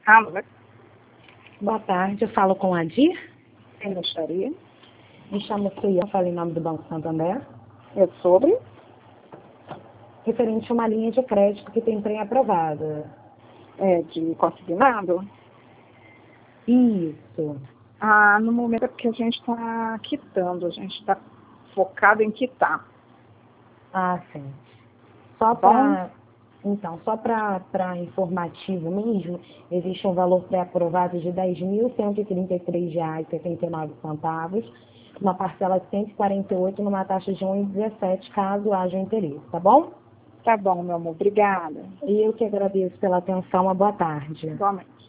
Alô? Boa tarde, eu falo com a Dir. Quem gostaria? Me chamo Suia, falo em nome do Banco Santander. É sobre? Referente a uma linha de crédito que tem pré-aprovada. É de consignado? Isso. No momento é porque a gente está quitando, a gente está focado em quitar. Sim. Só Bom. só para informativo mesmo, existe um valor pré-aprovado de R$ 10.133,79, uma parcela de 148 numa taxa de 1,17, caso haja interesse, tá bom? Tá bom, meu amor. Obrigada. E eu que agradeço pela atenção, uma boa tarde. Igualmente.